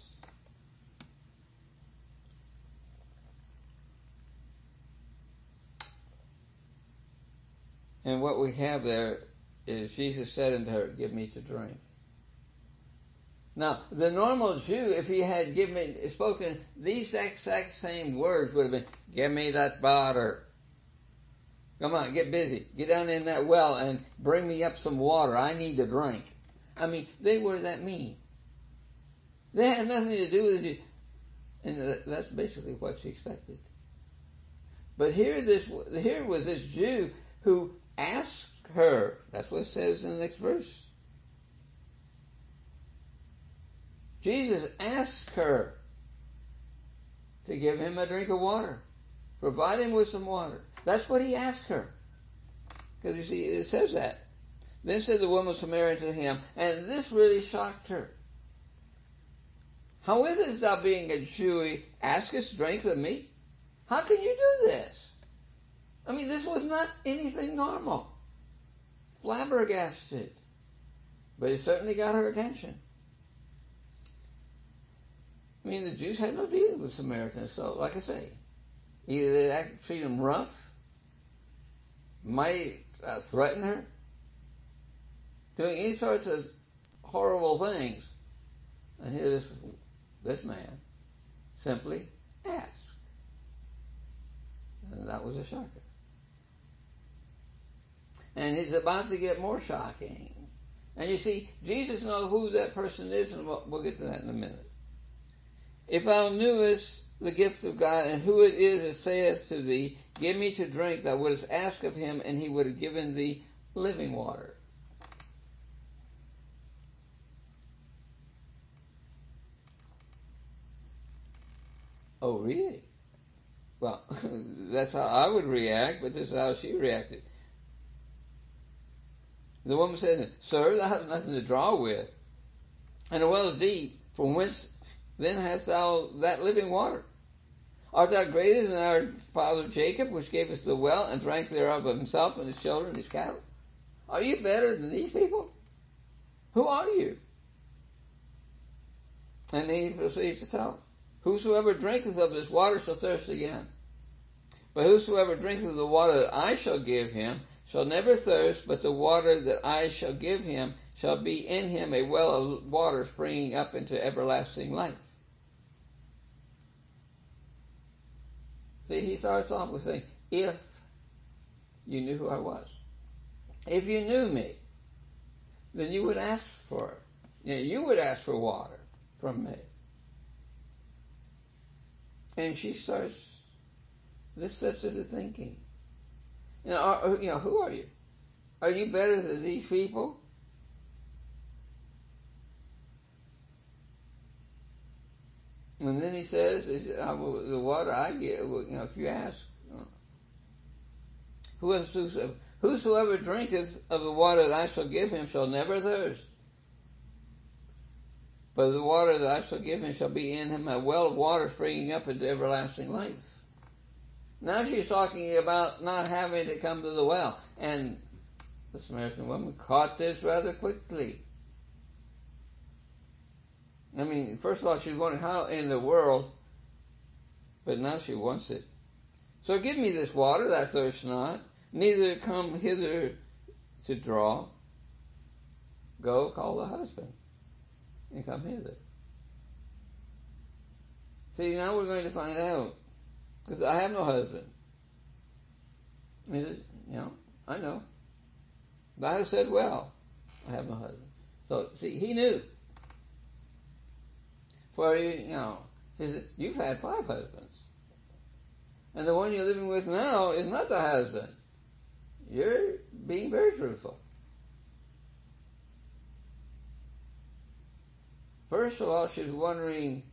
And what we have there is Jesus said unto her, give me to drink. Now, the normal Jew, if he had spoken these exact same words, would have been, give me that water. Come on, get busy. Get down in that well and bring me up some water. I need a drink. I mean, they were that mean. They had nothing to do with it. And that's basically what she expected. But here was this Jew who asked her, that's what it says in the next verse. Jesus asked her to give him a drink of water. Provide him with some water. That's what he asked her. Because you see, it says that. Then said the woman Samaritan to him, and this really shocked her. How is it thou being a Jew askest drink of me? How can you do this? I mean, this was not anything normal. Flabbergasted. But it certainly got her attention. I mean, the Jews had no dealing with Samaritans, so like I say, either they treat them rough, might threaten her, doing any sorts of horrible things. And here this man simply asked. And that was a shocker. And it's about to get more shocking. And you see, Jesus knows who that person is, and we'll get to that in a minute. If thou knewest the gift of God, and who it is that saith to thee, give me to drink, thou wouldst ask of him, and he would have given thee living water. Oh, really? Well, that's how I would react, but this is how she reacted. The woman said, Sir, thou hast nothing to draw with, and the well is deep. From whence then hast thou that living water? Art thou greater than our father Jacob, which gave us the well, and drank thereof of himself and his children and his cattle? Are you better than these people? Who are you? And then he proceeds to tell, Whosoever drinketh of this water shall thirst again. But whosoever drinketh of the water that I shall give him shall never thirst, but the water that I shall give him shall be in him a well of water springing up into everlasting life. See, he starts off with saying, if you knew who I was. If you knew me, then you would ask for it. You would ask for water from me. And she starts, this sets her to thinking. Who are you? Are you better than these people? And then he says, the water I give, if you ask, whosoever drinketh of the water that I shall give him shall never thirst. But the water that I shall give him shall be in him a well of water springing up into everlasting life. Now she's talking about not having to come to the well. And the Samaritan woman caught this rather quickly. I mean, first of all, she's wondering how in the world, but now she wants it. So give me this water that thirsts not, neither come hither to draw. Go, call the husband, and come hither. See, now we're going to find out, because I have no husband. He says, I know. Thou hast said well, I have no husband. So, see, he knew. For, he said, you've had 5 husbands. And the one you're living with now is not the husband. You're being very truthful. First of all, she's wondering,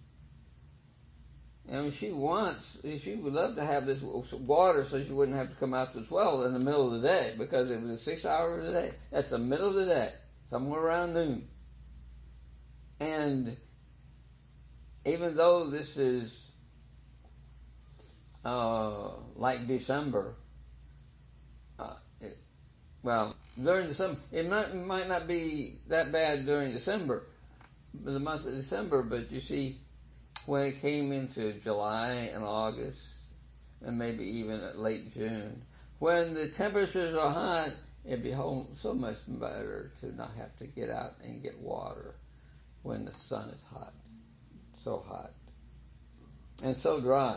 she would love to have this water so she wouldn't have to come out to this well in the middle of the day, because it was 6 hours a day. That's the middle of the day, somewhere around noon. And even though this is like December, during the summer, it might not be that bad during December, the month of December, but you see, when it came into July and August, and maybe even late June, when the temperatures are hot, it'd be so much better to not have to get out and get water when the sun is hot, so hot, and so dry.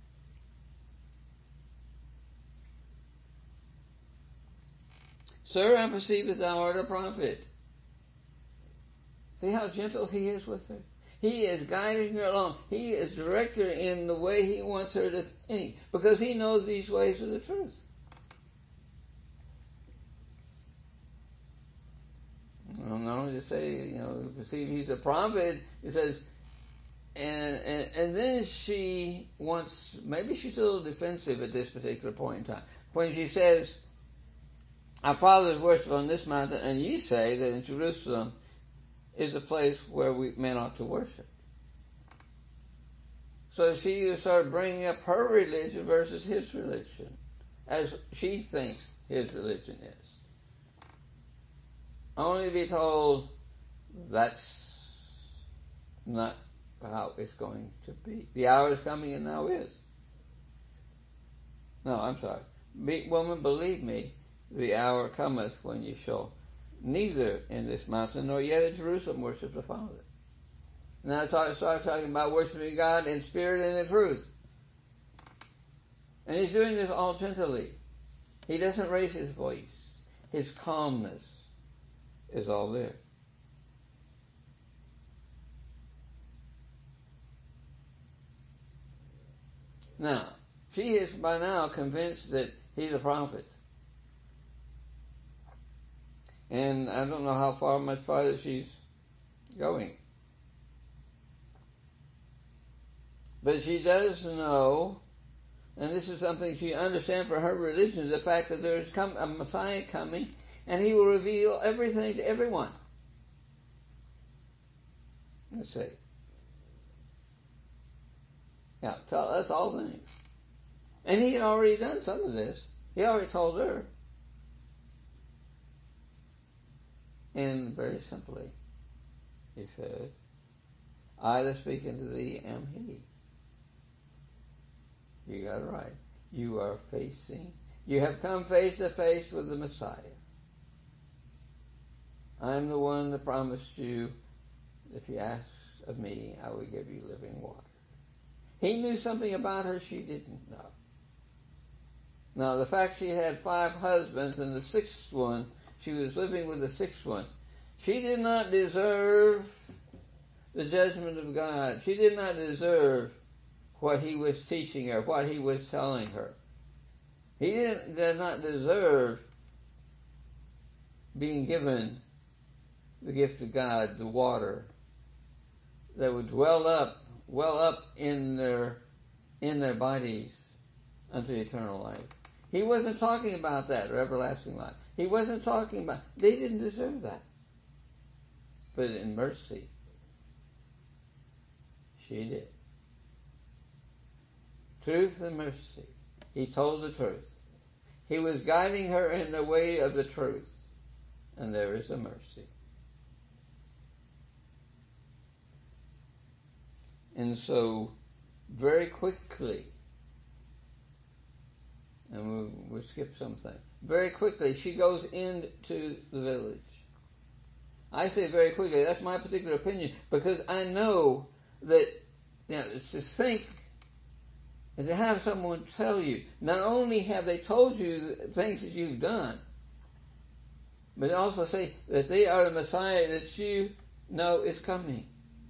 Sir, I perceive that thou art a prophet. See how gentle he is with her? He is guiding her along. He is directing her in the way he wants her to think, because he knows these ways are the truth. Not only to say, perceive he's a prophet, it says, and then she wants, maybe she's a little defensive at this particular point in time. When she says, our fathers worship on this mountain, and ye say that in Jerusalem is a place where men ought to worship. So she started bringing up her religion versus his religion, as she thinks his religion is. Only to be told that's not how it's going to be. The hour is coming, and now is. No, I'm sorry. Woman, believe me, the hour cometh when ye shall neither in this mountain nor yet in Jerusalem worship the Father. Now I start talking about worshiping God in spirit and in truth. And he's doing this all gently. He doesn't raise his voice. His calmness is all there. Now, she is by now convinced that he's a prophet. And I don't know much farther she's going. But she does know, and this is something she understands for her religion, the fact that there is a Messiah coming, and he will reveal everything to everyone. Let's see. Now, tell us all things. And he had already done some of this. He already told her. And very simply, he says, I that speak unto thee am he. You got it right. You have come face to face with the Messiah. I'm the one that promised you, if you ask of me, I will give you living water. He knew something about her she didn't know. Now, the fact she had 5 husbands and the 6th one, she was living with the 6th one, she did not deserve the judgment of God. She did not deserve what he was teaching her, what he was telling her. He did not deserve being given the gift of God, the water that would well up in their bodies unto eternal life. He wasn't talking about that, or everlasting life. He wasn't talking about, they didn't deserve that. But in mercy, she did. Truth and mercy. He told the truth. He was guiding her in the way of the truth. And there is a mercy. And so, very quickly, and we'll skip something. Very quickly, she goes into the village. I say very quickly, that's my particular opinion, because I know that, it's to think, and to have someone tell you, not only have they told you things that you've done, but also say that they are the Messiah that you know is coming.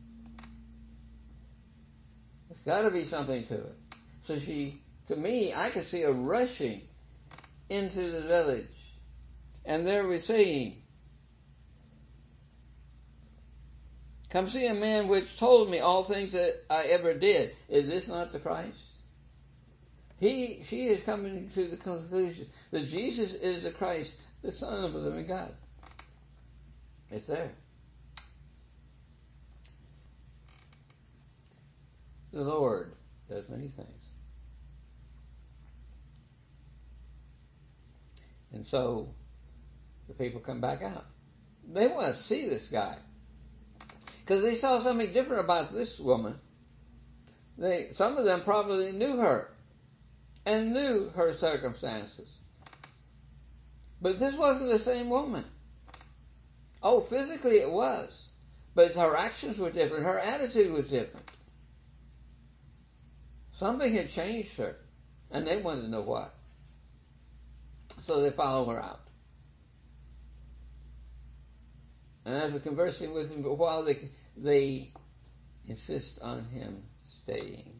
There's got to be something to it. So to me, I could see her rushing into the village. And there we're saying, come see a man which told me all things that I ever did. Is this not the Christ? She is coming to the conclusion that Jesus is the Christ, the Son of the living God. It's there. The Lord does many things. And so the people come back out. They want to see this guy. Because they saw something different about this woman. Some of them probably knew her and knew her circumstances. But this wasn't the same woman. Oh, physically it was. But her actions were different. Her attitude was different. Something had changed her. And they wanted to know what. So they follow her out. And after conversing with him for a while, they insist on him staying.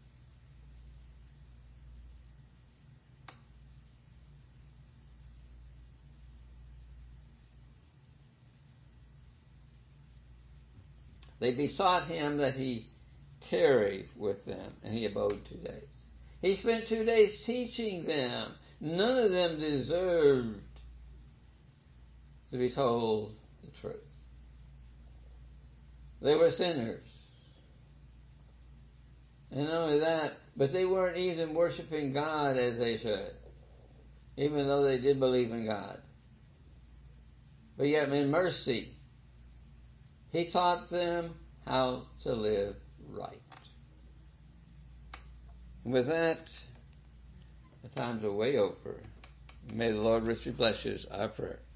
They besought him that he tarry with them, and he abode 2 days. He spent 2 days teaching them. None of them deserved to be told the truth. They were sinners. And not only that, but they weren't even worshiping God as they should, even though they did believe in God. But yet in mercy, he taught them how to live right. And with that, the times are way over. May the Lord richly bless you, I pray.